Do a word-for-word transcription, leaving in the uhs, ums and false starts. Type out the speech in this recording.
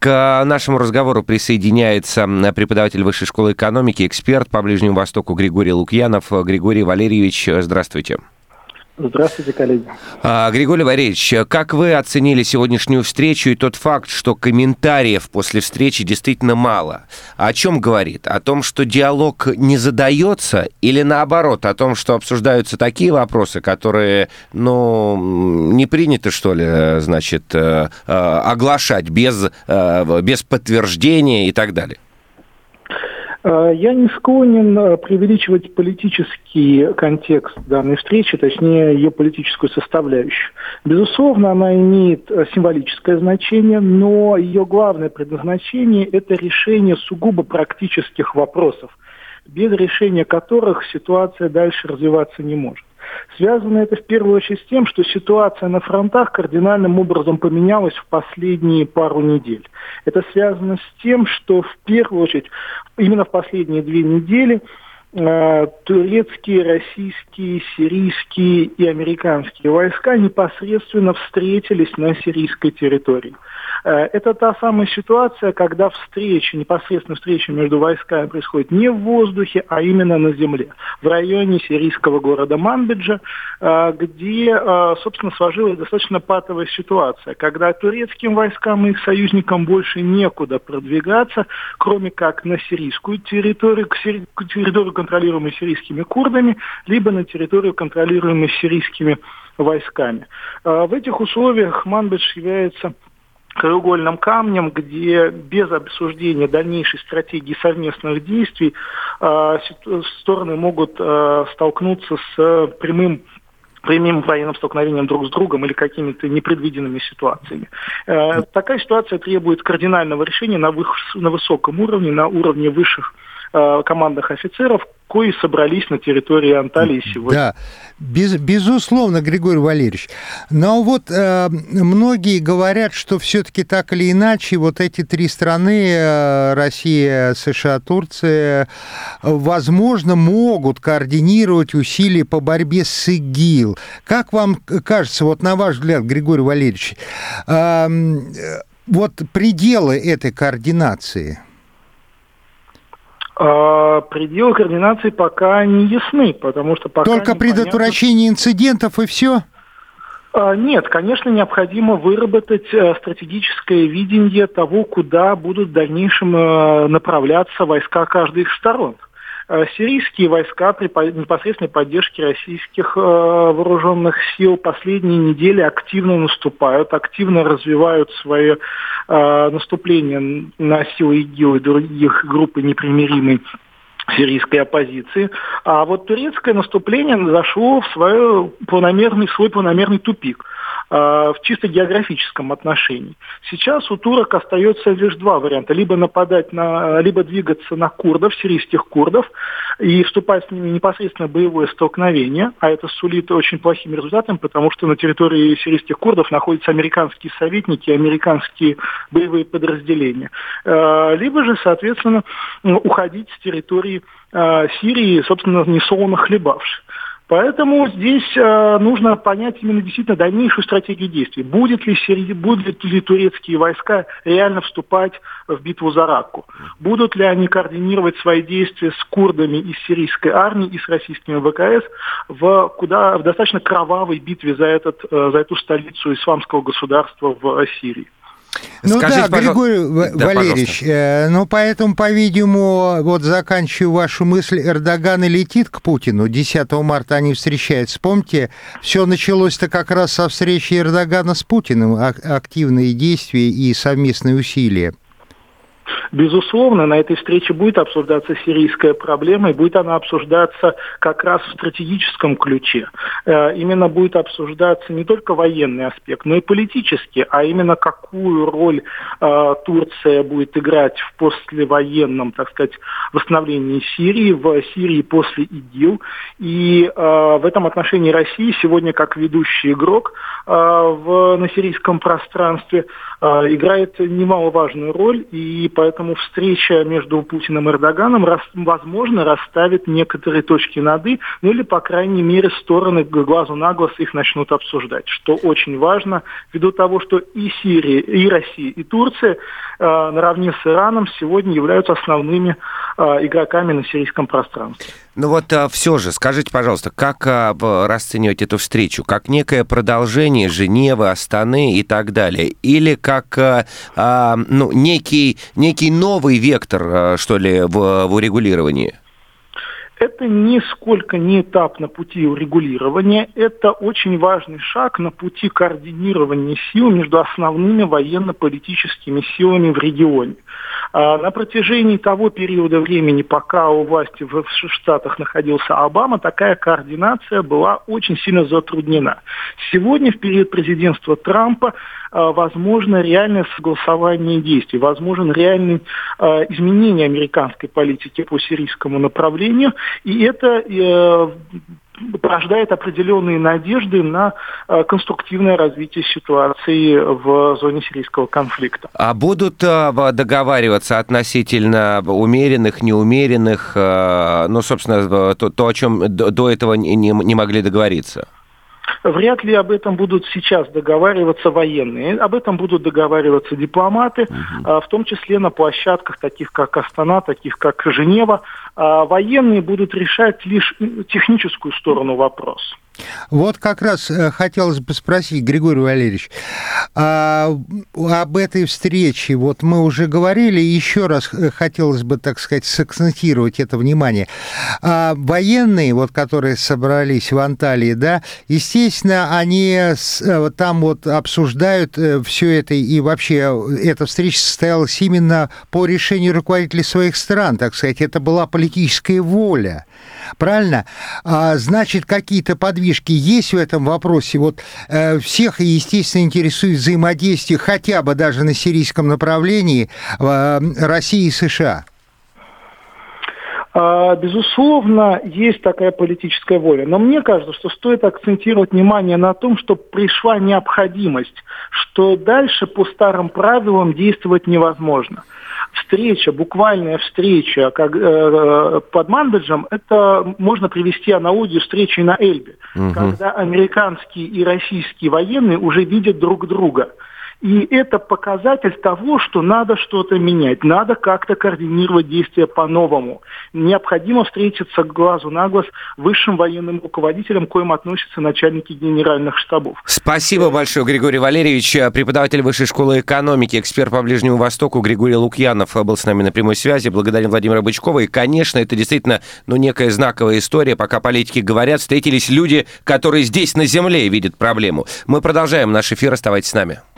К нашему разговору присоединяется преподаватель Высшей школы экономики, эксперт по Ближнему Востоку Григорий Лукьянов. Григорий Валерьевич, здравствуйте. Здравствуйте, коллеги. Григорий Валерьевич, как вы оценили сегодняшнюю встречу и тот факт, что комментариев после встречи действительно мало? О чем говорит? О том, что диалог не задается, или наоборот, о том, что обсуждаются такие вопросы, которые, ну, не принято, что ли, значит, оглашать без, без подтверждения и так далее? Я не склонен преувеличивать политический контекст данной встречи, точнее, ее политическую составляющую. Безусловно, она имеет символическое значение, но ее главное предназначение – это решение сугубо практических вопросов, без решения которых ситуация дальше развиваться не может. Связано это в первую очередь с тем, что ситуация на фронтах кардинальным образом поменялась в последние пару недель. Это связано с тем, что в первую очередь, именно в последние две недели, э, турецкие, российские, сирийские и американские войска непосредственно встретились на сирийской территории. Это та самая ситуация, когда встреча, непосредственно встреча между войсками происходит не в воздухе, а именно на земле, в районе сирийского города Манбиджа, где, собственно, сложилась достаточно патовая ситуация, когда турецким войскам и их союзникам больше некуда продвигаться, кроме как на сирийскую территорию, к территорию, контролируемую сирийскими курдами, либо на территорию, контролируемую сирийскими войсками. В этих условиях Манбидж является краеугольным камнем, где без обсуждения дальнейшей стратегии совместных действий э, стороны могут э, столкнуться с прямым прямым военным столкновением друг с другом или какими-то непредвиденными ситуациями. Э, такая ситуация требует кардинального решения на, вы, на высоком уровне, на уровне высших э, командных офицеров, кои собрались на территории Анталии сегодня. Да, без, безусловно, Григорий Валерьевич. Но вот э, многие говорят, что все-таки так или иначе вот эти три страны, э, Россия, США, Турция, возможно, могут координировать усилия по борьбе с ИГИЛ. Как вам кажется, вот на ваш взгляд, Григорий Валерьевич, э, вот пределы этой координации? А пределы координации пока не ясны, потому что пока только предотвращение инцидентов и все? А, нет, конечно, необходимо выработать стратегическое видение того, куда будут в дальнейшем направляться войска каждой из сторон. Сирийские войска при непосредственной поддержке российских э, вооруженных сил последние недели активно наступают, активно развивают свое э, наступление на силы ИГИЛ и других групп непримиримой сирийской оппозиции. А вот турецкое наступление зашло в свой планомерный, в свой планомерный тупик в чисто географическом отношении. Сейчас у турок остается лишь два варианта. Либо нападать на, либо двигаться на курдов, сирийских курдов, и вступать с ними непосредственно в боевое столкновение, а это сулит очень плохими результатами, потому что на территории сирийских курдов находятся американские советники, американские боевые подразделения. Либо же, соответственно, уходить с территории Сирии, собственно, несолоно хлебавши. Поэтому здесь э, нужно понять именно действительно дальнейшую стратегию действий. Будет ли, Сири... будут ли турецкие войска реально вступать в битву за Ракку? Будут ли они координировать свои действия с курдами из сирийской армии и с российскими ВКС в, куда... в достаточно кровавой битве за, этот, э, за эту столицу исламского государства в Сирии? Ну Скажите, да, Григорий да, Валерьевич, э, ну поэтому, по-видимому, вот заканчиваю вашу мысль, Эрдоган и летит к Путину, десятого марта они встречаются. Помните, все началось-то как раз со встречи Эрдогана с Путиным, а- активные действия и совместные усилия. Безусловно, на этой встрече будет обсуждаться сирийская проблема, и будет она обсуждаться как раз в стратегическом ключе. Именно будет обсуждаться не только военный аспект, но и политический, а именно какую роль Турция будет играть в послевоенном, так сказать, восстановлении Сирии, в Сирии после ИГИЛ. И в этом отношении Россия сегодня, как ведущий игрок в, на сирийском пространстве, играет немаловажную роль, и поэтому поэтому встреча между Путиным и Эрдоганом, рас, возможно, расставит некоторые точки над «и», ну или, по крайней мере, стороны глазу на глаз их начнут обсуждать, что очень важно, ввиду того, что и Сирия, и Россия, и Турция э, наравне с Ираном сегодня являются основными э, игроками на сирийском пространстве. Ну вот а, все же, скажите, пожалуйста, как а, расценивать эту встречу? Как некое продолжение Женевы, Астаны и так далее? Или как а, а, ну, некий, некий новый вектор, а, что ли, в, в урегулировании? Это нисколько не этап на пути урегулирования, это очень важный шаг на пути координирования сил между основными военно-политическими силами в регионе. На протяжении того периода времени, пока у власти в Штатах находился Обама, такая координация была очень сильно затруднена. Сегодня, в период президентства Трампа, возможно реальное согласование действий, возможно реальное изменение американской политики по сирийскому направлению, и это порождает определенные надежды на конструктивное развитие ситуации в зоне сирийского конфликта. А будут договариваться относительно умеренных, неумеренных, ну, собственно, то, то о чем до этого не, не могли договориться? Вряд ли об этом будут сейчас договариваться военные. Об этом будут договариваться дипломаты, uh-huh. в том числе на площадках, таких как Астана, таких как Женева. Военные будут решать лишь техническую сторону вопроса. Вот как раз хотелось бы спросить, Григорий Валерьевич, а, об этой встрече. Вот мы уже говорили, еще раз хотелось бы, так сказать, сакцентировать это внимание. А военные, вот, которые собрались в Анталии, да, естественно, они там вот обсуждают все это, и вообще эта встреча состоялась именно по решению руководителей своих стран, так сказать, это была политическая воля. Правильно? А, значит, какие-то подвижки есть в этом вопросе. Вот э, всех, естественно, интересует взаимодействие хотя бы даже на сирийском направлении э, России и США. Безусловно, есть такая политическая воля. Но мне кажется, что стоит акцентировать внимание на том, что пришла необходимость, что дальше по старым правилам действовать невозможно. Встреча, буквальная встреча как, э, под Манбиджем, это можно привести аналогию встречи на Эльбе, угу. когда американские и российские военные уже видят друг друга. И это показатель того, что надо что-то менять, надо как-то координировать действия по-новому. Необходимо встретиться глазу на глаз высшим военным руководителям, к коим относятся начальники генеральных штабов. Спасибо большое, Григорий Валерьевич, преподаватель Высшей школы экономики, эксперт по Ближнему Востоку Григорий Лукьянов был с нами на прямой связи. Благодарим Владимира Бычкова. И, конечно, это действительно ну, некая знаковая история. Пока политики говорят, встретились люди, которые здесь на земле видят проблему. Мы продолжаем наш эфир. Оставайтесь с нами.